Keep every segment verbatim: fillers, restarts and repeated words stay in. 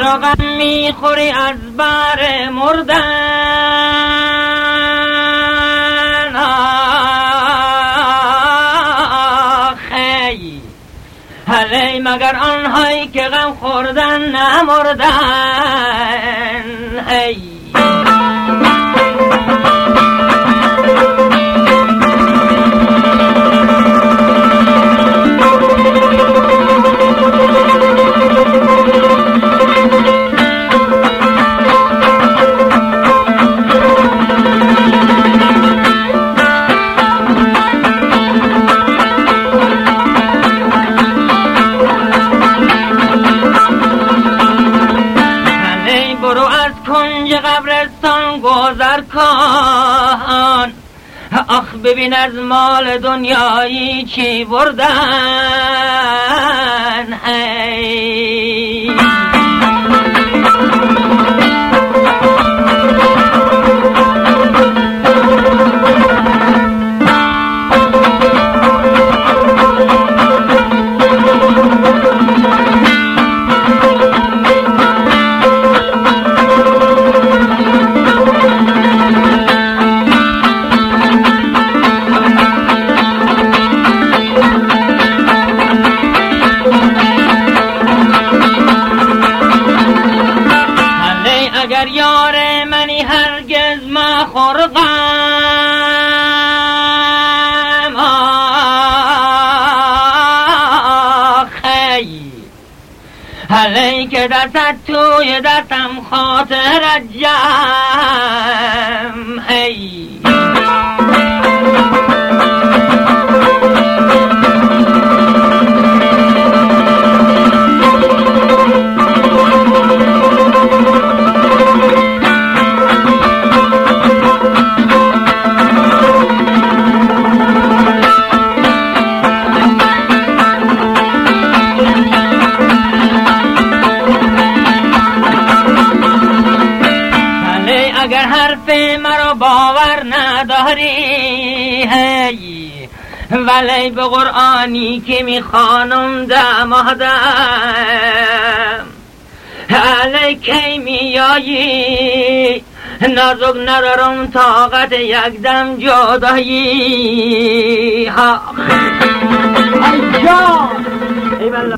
چرا غم میخوری از بر مردن؟ آخی هلی مگر آنهایی که غم خوردن نمردن. هی قبرستان گذر کن، آخ ببین از مال دنیایی چی بردن. هی اگر یار منی هرگز مخور غم. آخی هلی که دستت توی دستم خاطرت جمع. هی اگر حرف مرا باور نداری، هی ولی به قرآنی که میخوانم دمادم، هلی کی میایی نازک ندارم طاقت یک دم جدایی. ها ای جان ای بلا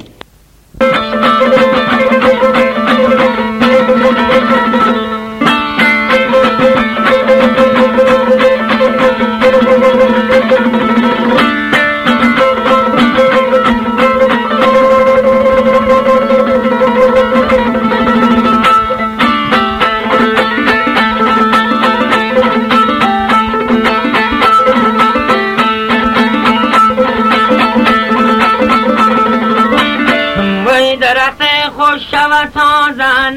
درخت خوش شود تازه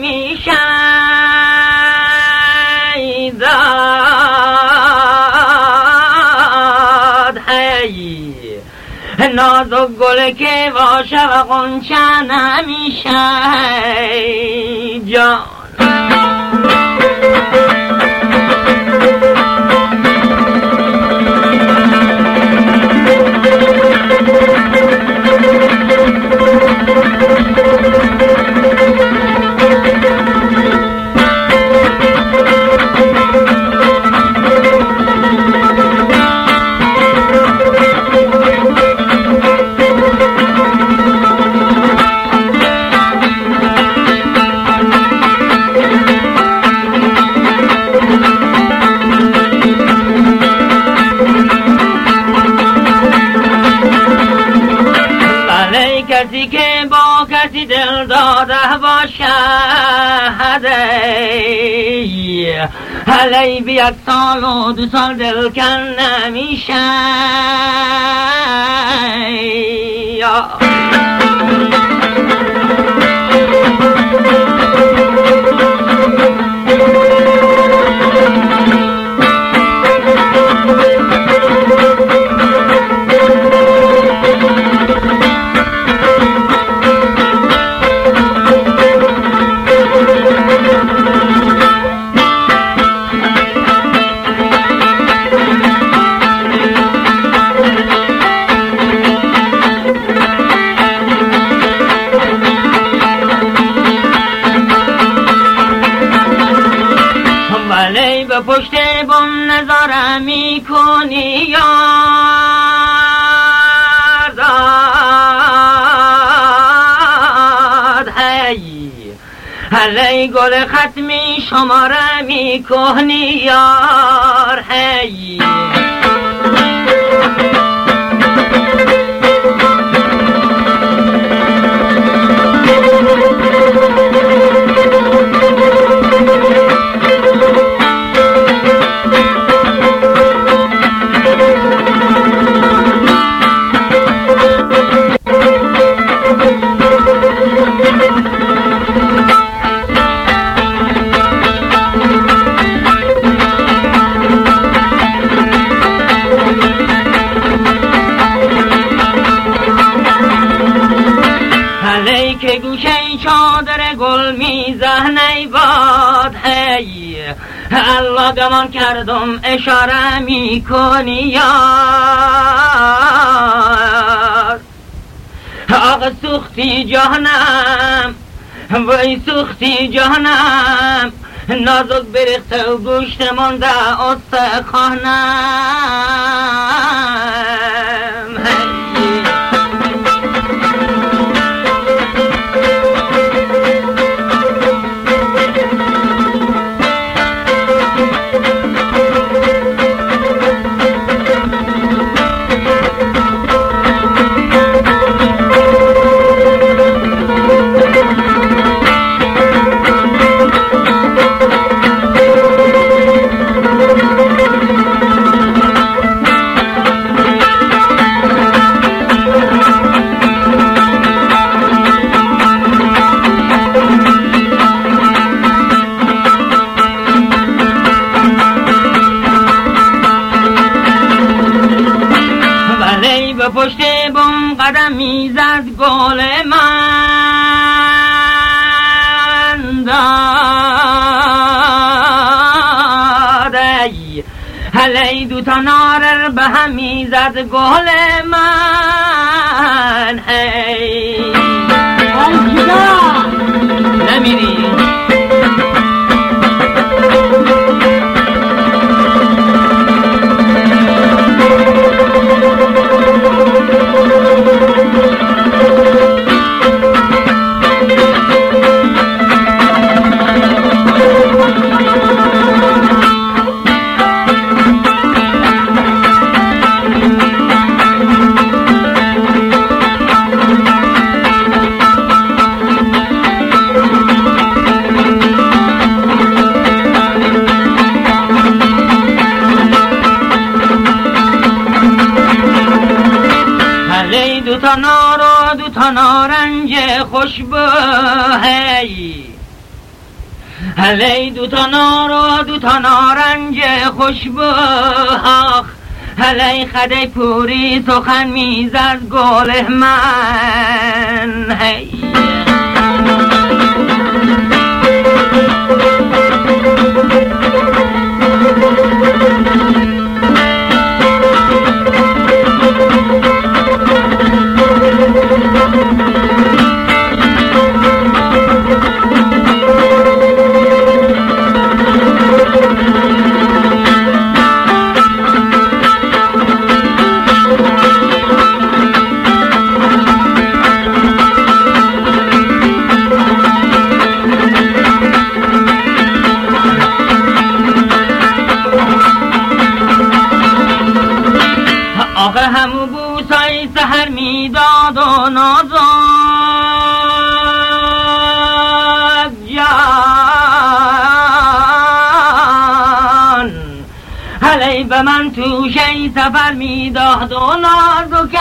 نمیشد. هی نازک گل که باشه و غنچه نمیشه جان. کسی که با کسی دل داده باشد، هلی بی یک سال و دو سال دل کن نمیشه. به پشت بم نظاره میکنی یار داد هی هلی گل ختمی شماره میکنی یار هی که گوشه چادر گل میزنی باد هی الله گمان کردم اشاره میکنی یار آقا سوختی جهنم وای سوختی جهنم نازک بریخته و گوشت مانده استخوانم پشت بم قدم میزد گل من داده هلی دوتا نارر به هم میزد گل من هی نمیری دوتا نار و دوتا نارنج خوشبو هی هلی دوتا نار و دوتا نارنج خوشبو آخ هلی خده پوری سخن میزد گل من هی آقا همو بوسای سهر میداد و نازد جان هلی به من توشه سفر میداد و نازد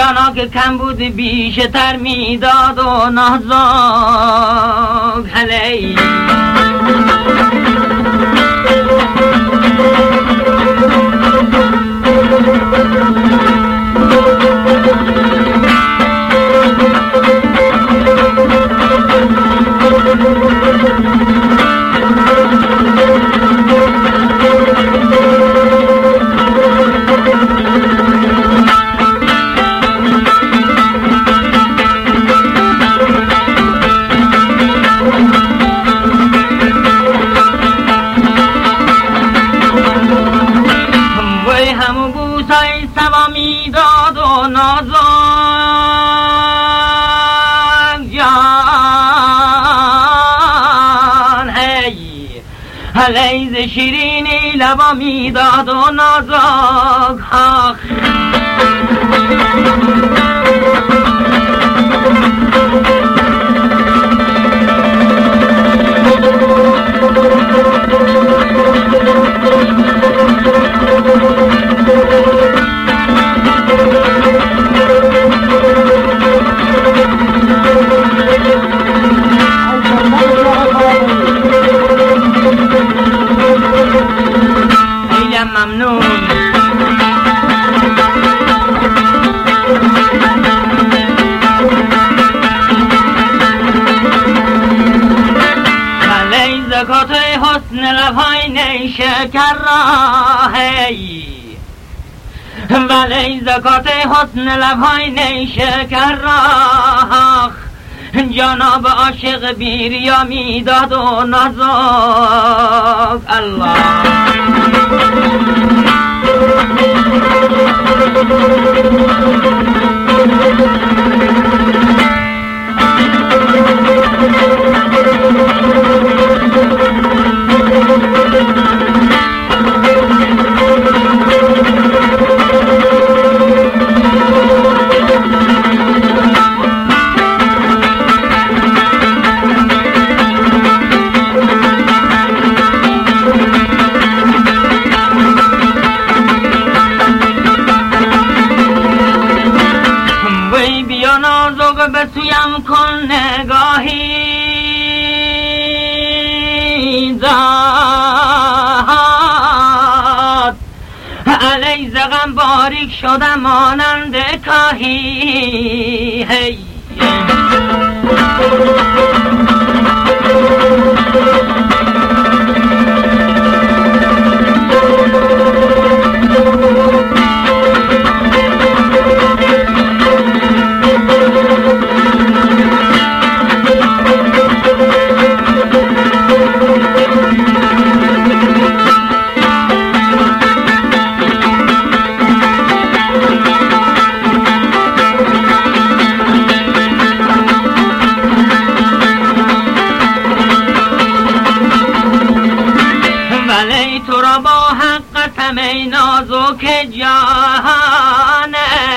جانا که کم بود بیشتر میداد و نازک هلی میداد و نازک جان هی هلیز شیرینی لبا میداد و نازک آخ ممنون ولی زکات حسن لبهای نیشکر را هی ولی زکات حسن لبهای نیشکر را جناب عاشق بیریا میداد و نازک الله بسویم کن نگاهی داد علی زغم باریک شدم مانند کاهی هی تو را با حق قسم ای نازک جان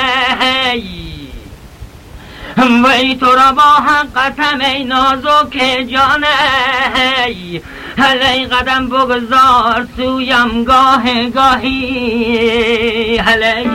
وی تو را با حق قسم ای نازک جان هلی قدم بگذار سویم گاه گاهی هلی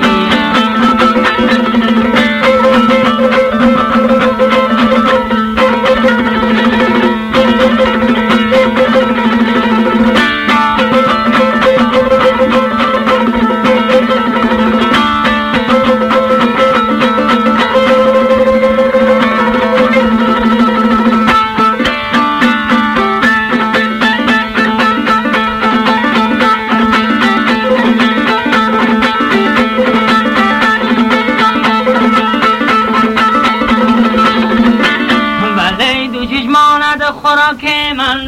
خوراک من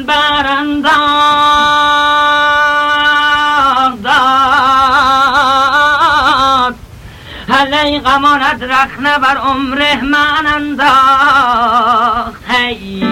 برانداخت داد هلی غمانت رخنه بر عمره من انداخت هی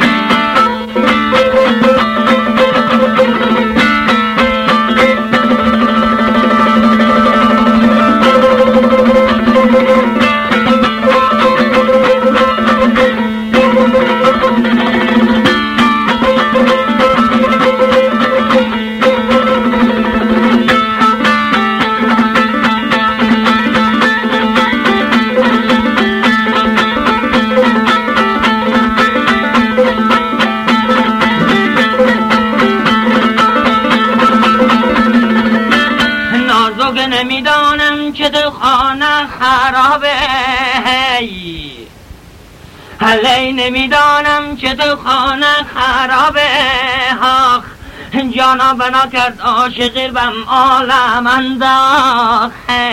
هلی نمیدانم که تو خانه خرابه آخ جانا بنا کرد عاشق بم عالم انداخ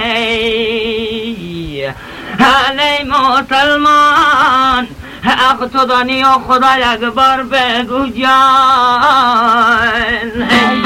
هی هلی مسلمان اخ تو دانی و خدا یک بار بگو جان هی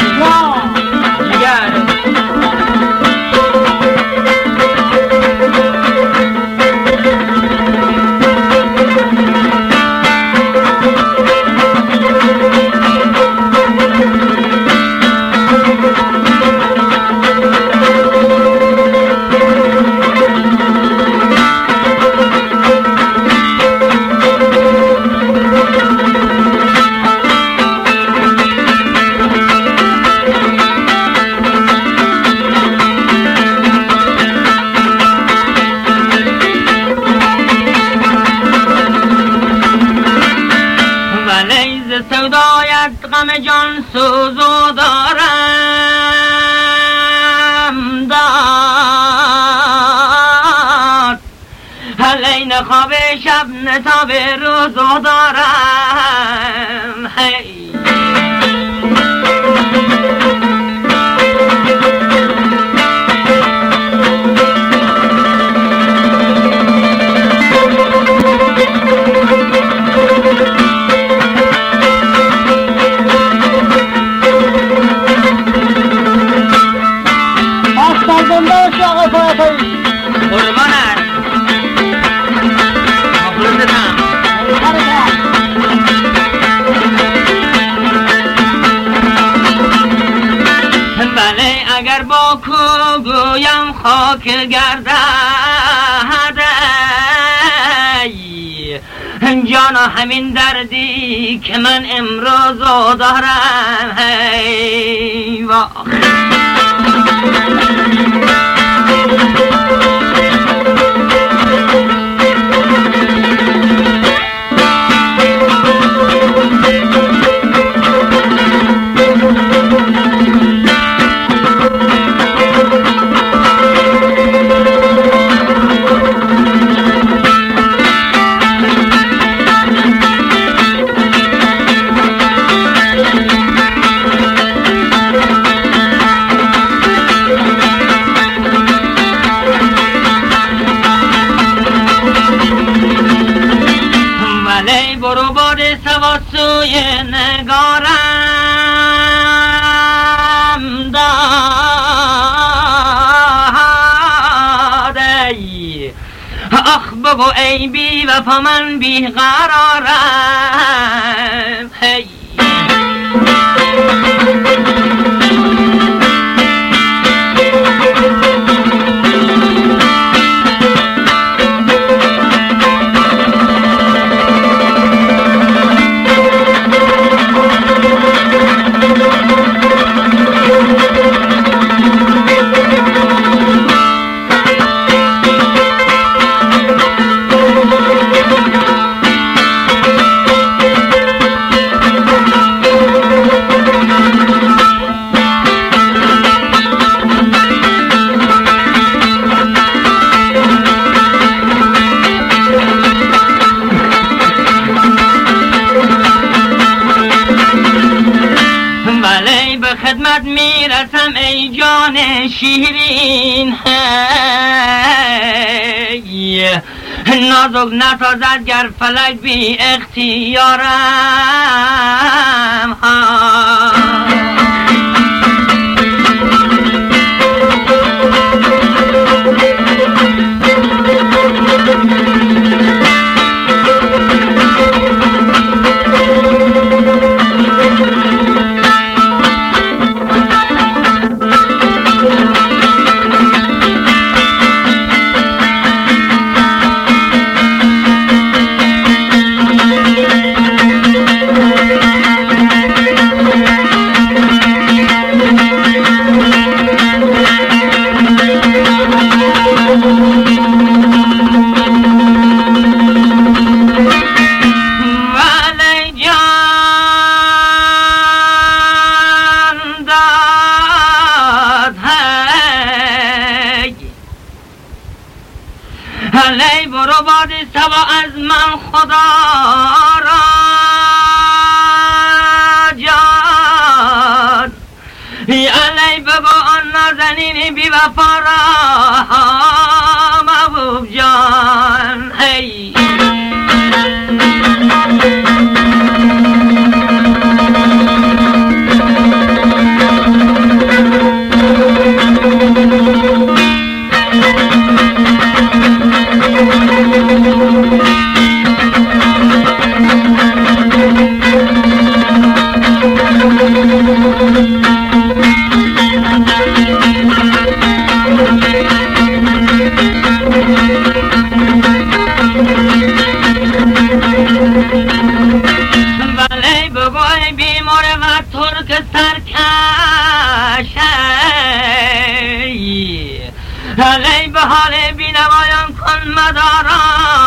سودایت غم جان سوزو دارم داد هلی نخواب شب نتاب روزو دارم هی قربانت مخلصتم بله اگر با کو گویم خاک گردد جانا همین دردی که من امروز دارم هی واخ برو باد سوا سوی نگارم داده آخ بگو ای بی وفا من بی قرارم هی خدمت میرسم ای جان شیرین هی نازک نسازد گر فلک بی اختیارم ها علی بگو آن نازنین بی وفا را محبوب جان هی علی به حال بینوایان کن مدارا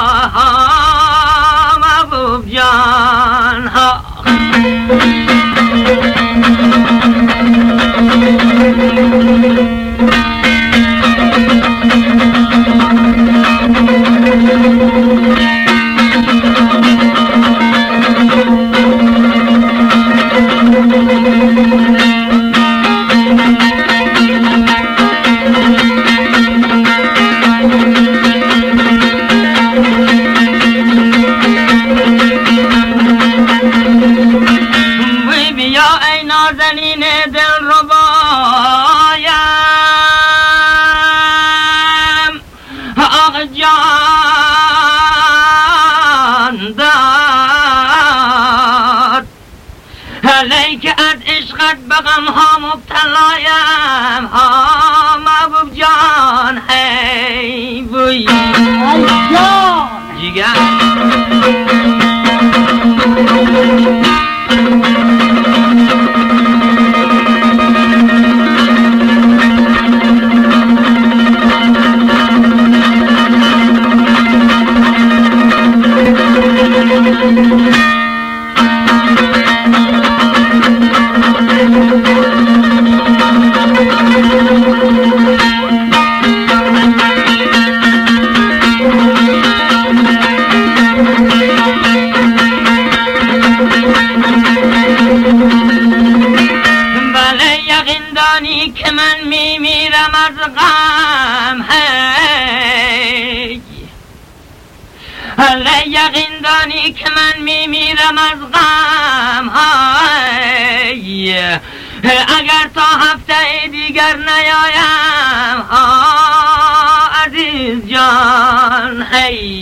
محبوب جان ها نازنین دل رو بایم آق جان داد علی که از عشقت بغم ها مبتلایم ها محبوب جان هی بوی جان جیگر که من میمیرم از غم هی علی یقین دانی که من میمیرم از غم هی اگر تا هفته دیگر نیایم ها عزیز جان هی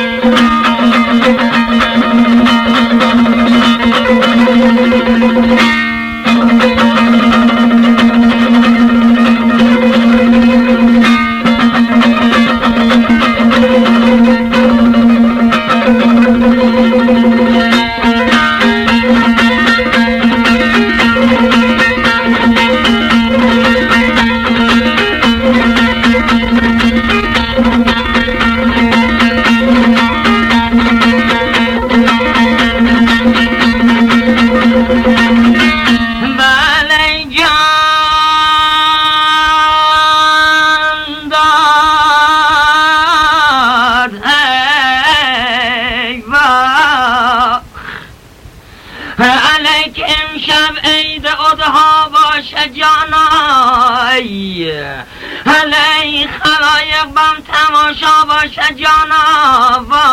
علیک امشب عید اضحی باشه جانای علی خلایق بم تماشا باشه جانا و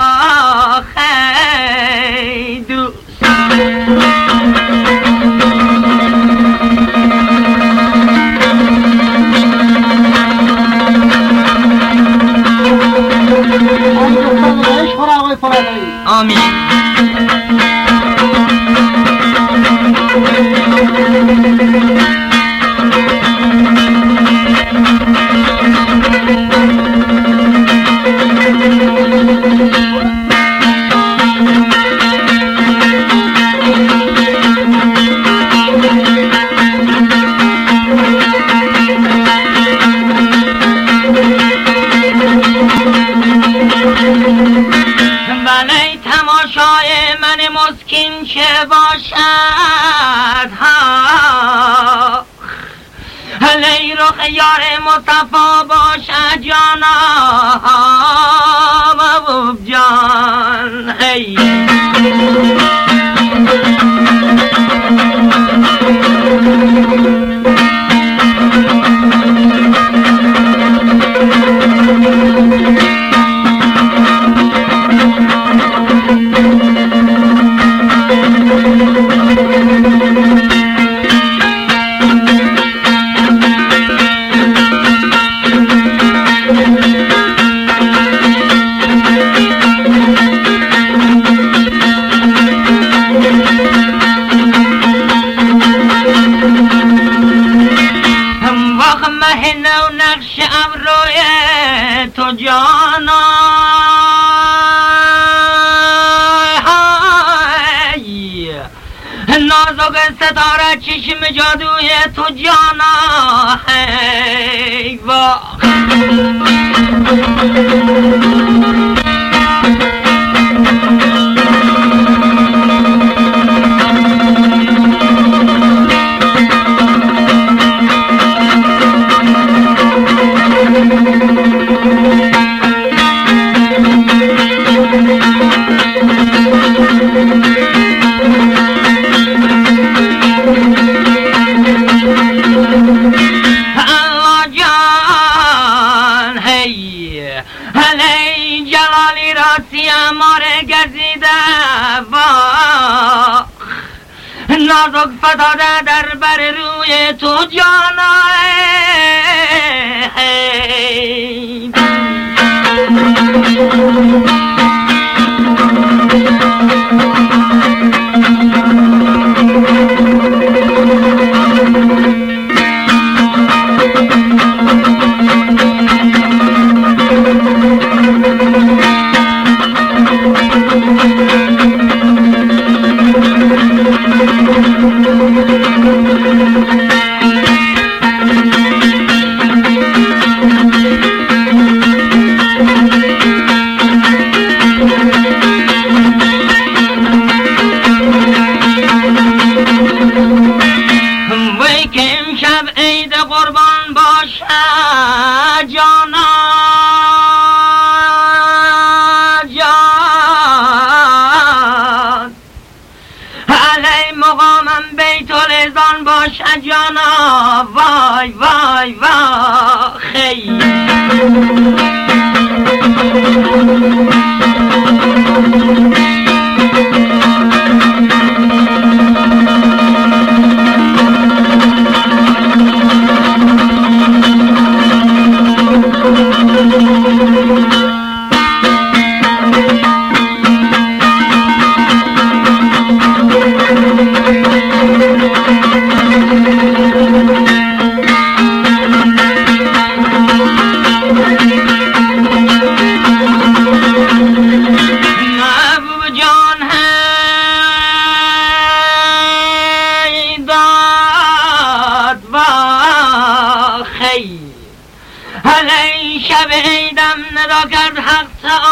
خی دوست آمین تماشای من مسکین چه باشد ها علی رخ یار مصطفی باشد جانا محبوب جان هی جانا نازک ستاره چشم جادوی تو جانا ای وا ماره گزیده با نازک فتاده در بر روی تو جانا قربان باشه جانا جان علی مقامم بیت الازان باشه جانا وای وای وای خیلی علی شب عیدم ندا کرد حق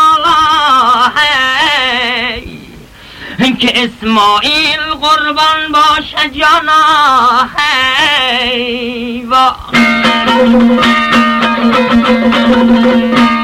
تعالی که اسماعیل قربان باشه جانا وا